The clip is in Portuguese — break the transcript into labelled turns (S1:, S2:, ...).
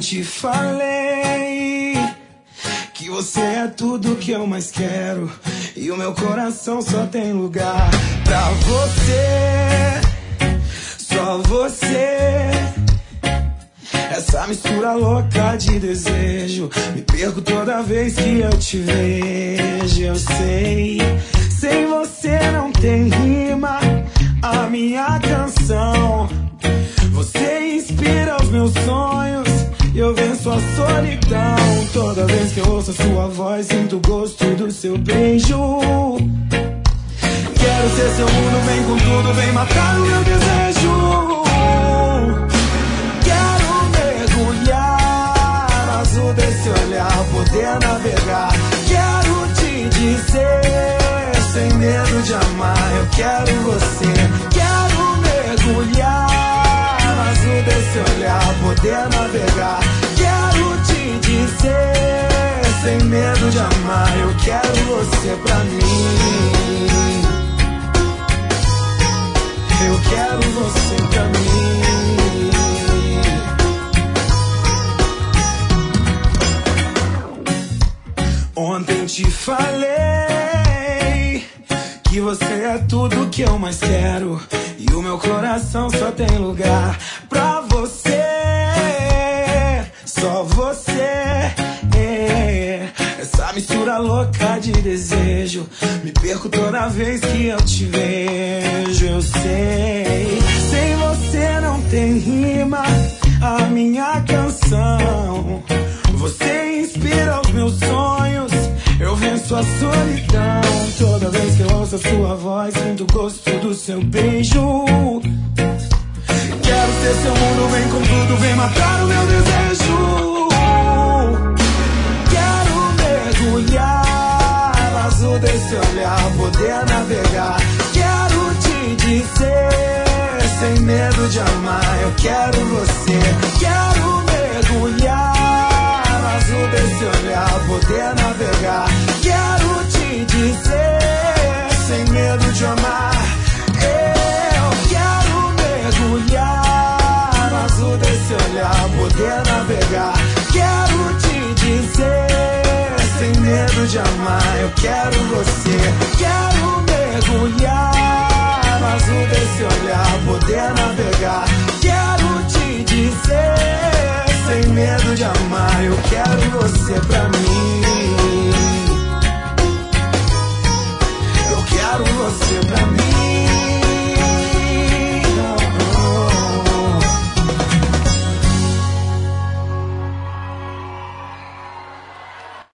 S1: te falei que você é tudo que eu mais quero, e o meu coração só tem lugar pra você, só você. Essa mistura louca de desejo, me perco toda vez que eu te vejo. Eu sei, sem você não tem rima a minha canção. Você inspira os meus sonhos e eu venço a solidão. Toda vez que eu ouço a sua voz, sinto o gosto do seu beijo. Quero ser seu mundo, vem com tudo, vem matar o meu desejo. Quero mergulhar no azul desse olhar, poder navegar. Quero te dizer, sem medo de amar, eu quero você. Quero mergulhar no azul desse olhar, poder navegar. Quero te dizer, sem medo de amar, eu quero você pra mim. Eu quero você pra mim. Ontem te falei que você é tudo que eu mais quero, e o meu coração só tem lugar pra você, só você. Essa mistura louca de desejo, me perco toda vez que eu te vejo. Eu sei, sem você não tem rima a minha canção. Você inspira os meus sonhos, eu venço a solidão. Toda vez que eu ouço a sua voz, sinto o gosto do seu beijo. Quero ser seu mundo, vem com tudo, vem matar o meu desejo. Mergulhar no azul desse olhar, poder navegar. Quero te dizer, sem medo de amar, eu quero você. Quero mergulhar no azul desse olhar, poder navegar. Quero te dizer, sem medo de amar. Eu quero mergulhar no azul desse olhar, poder navegar. Quero te dizer, sem medo de amar, eu quero você. Quero mergulhar no azul desse olhar, poder navegar. Quero te dizer, sem medo de amar, eu quero você pra mim.